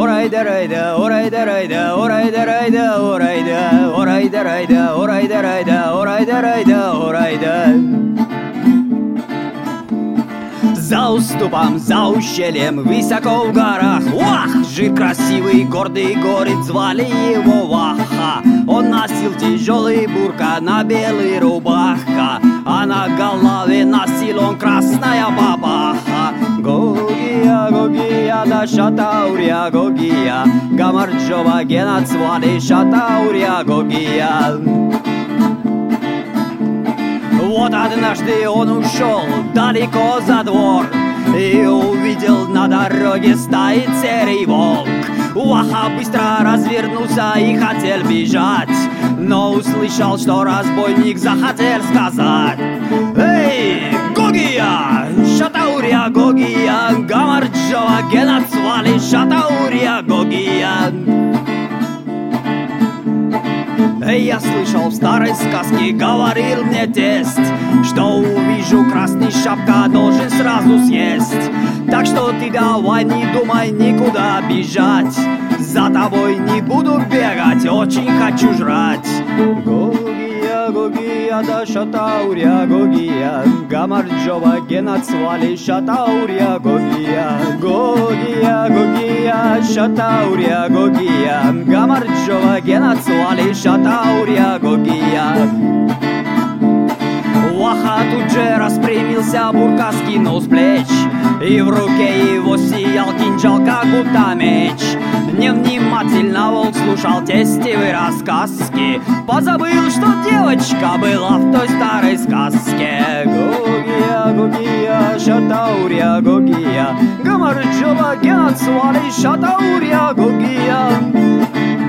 orayda rayda, orayda rayda, orayda rayda, orayda, orayda rayda, orayda rayda, orayda rayда, орайда. За уступом, за ущельем, высоко в горах, вах! Жир красивый, гордый горец, звали его Ваха. Он носил тяжелый бурка на белой рубахка, а на голове носил он красная бабаха. Гогия, Гогия, да Шатаурия, Гогия, Гамарджова Гена звали Шатаурия, Гогия. Вот однажды он ушел далеко за двор и увидел на дороге стоит серый волк. Ваха быстро развернулся и хотел бежать, но услышал, что разбойник захотел сказать: «Эй, Гогия, Шатаурия, Гогия, Гамарджова Гена звали Шатаурия, Гогия». Я слышал в старой сказке, говорил мне тесть, что увижу красный шапка, должен сразу съесть. Так что ты давай не думай никуда бежать, за тобой не буду бегать, очень хочу жрать. Гогия, Гогия, да Шатаурия, Гогия, Гамарджова Гена звали Шатаурия, Гогия. Гогия, Гогия, Шатаурия, Гогия, Гамарджова Гена звали Шатаурия, Гогия. Ваха тут же распрямился, бурка скинул с плеч, и в руке его сиял кинжал, как будто меч. Невнимательно волк слушал тестевые рассказки, позабыл, что девочка была в той старой сказке. Гогия, Гогия, Шатаурия, Гогия, Гамарджова Гена звали Шатаурия, Гогия.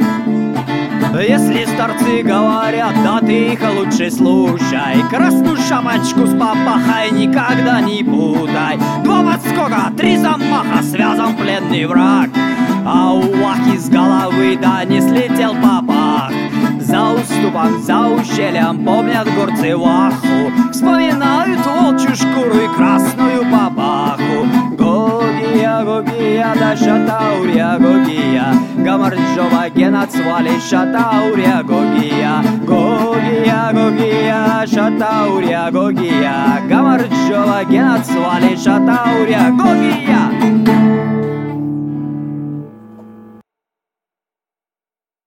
Если старцы говорят, да ты их лучше слушай, красную шапочку с папахой никогда не путай. 2 подскока, 3 замаха, связан пленный враг, а у Вахи с головы да не слетел папах. За уступом, за ущельем помнят горцы Ваху, вспоминают волчью шкуру и красную папаху. Гогия, Гогия, да Шатаурия, Гогия, Гамарджова Гена звали Шатаурия, Гогия. Гогия, Гогия, Шатаурия, Гогия, Гамарджова Гена звали Шатаурия, Гогия.